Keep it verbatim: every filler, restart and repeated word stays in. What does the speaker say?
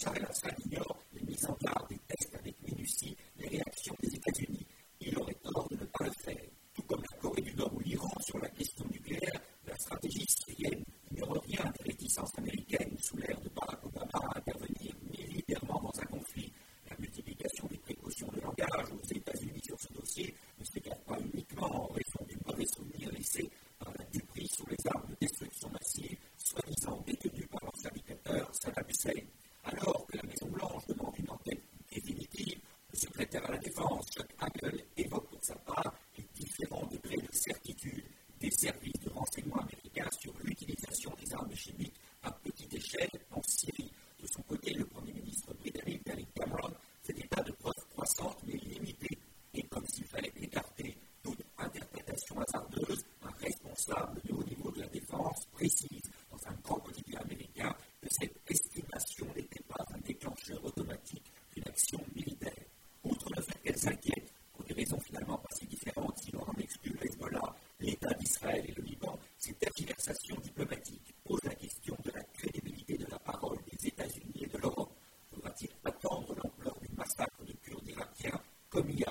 Bachar el-Assad ignore les mises en garde et teste avec minutie les réactions des États-Unis. Il aurait tort de ne pas le faire. Tout comme la Corée du Nord ou l'Iran sur la question nucléaire, la stratégie syrienne n'ignore rien des réticences américaines sous l'ère de Barack Obama à intervenir militairement dans un conflit. La multiplication des précautions de langage aux États-Unis sur ce dossier ne s'écarte pas uniquement en raison du mauvais souvenir laissé par la duperie sur les armes de destruction massive, soi-disant détenues par l'ancien dictateur Saddam Hussein. Alors que la Maison-Blanche demande une enquête définitive, le secrétaire à la Défense, Chuck Hagel, évoque pour sa part les différents degrés de certitude des services de renseignement américains sur l'utilisation des armes chimiques à petite échelle en Syrie. De son côté, le Premier ministre britannique David Cameron fait état de preuves croissantes mais limitées. Et comme s'il fallait écarter toute interprétation hasardeuse, un responsable de haut niveau de la défense précise dans un grand quotidien américain que cette estimation n'était pas un déclencheur automatique d'une action militaire. Outre le fait qu'elle s'inquiète, pour des raisons finalement pas si différentes si l'on en exclut le Hezbollah, l'État d'Israël et le Liban, ces tergiversations diplomatiques posent la question de la crédibilité de la parole des États-Unis et de l'Europe. Faudra-t-il attendre l'ampleur du massacre de Kurdes irakiens commis